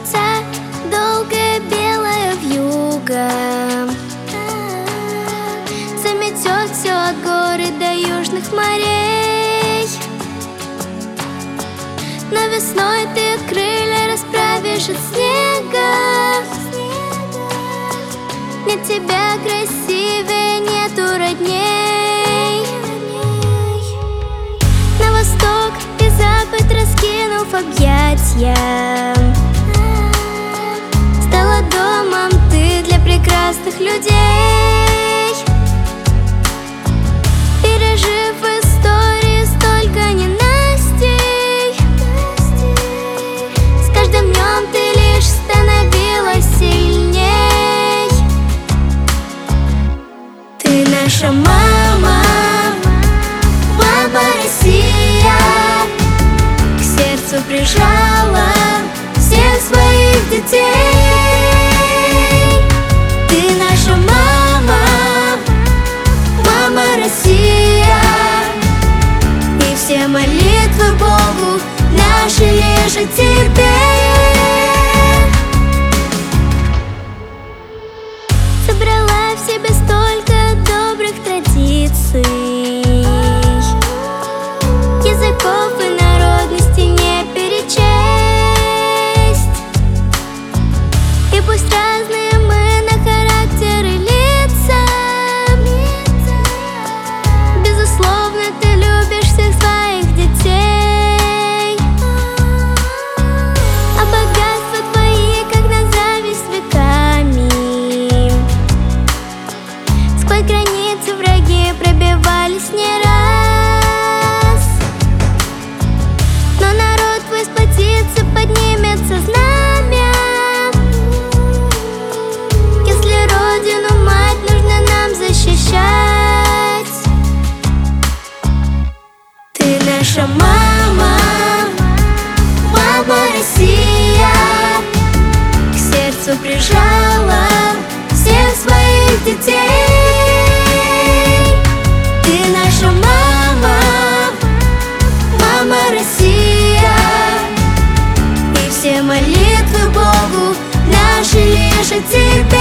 тянется долгая белая вьюга, заметет все от горы до южных морей. Но весной ты крылья расправишь от снега. Нет тебя красивее, нету родней. На восток и запад раскинув объятья, стала домом ты для прекрасных людей. Пережив в истории столько ненастей, с каждым днем ты лишь становилась сильней. Ты наша мама, мама Россия, к сердцу прижала всех своих детей. Ты наша мама, мама Россия, и все молитвы Богу наши лишь о тебе. Собрала в себе столько добрых традиций, языков и народностей не перечесть. И пусть разные мы на характер и лица, безусловно, ты любишь всех своих детей. А богатства твои, как на зависть веками, сквозь границы враги пробивались не раз. Но народ твой сплотится, поднимется знамя. Если родину мать нужно нам защищать. Ты наша мама, мама Россия, к сердцу прижала всех своих детей. Ты наша мама, мама Россия, и все молитвы Богу наши лишь о тебе.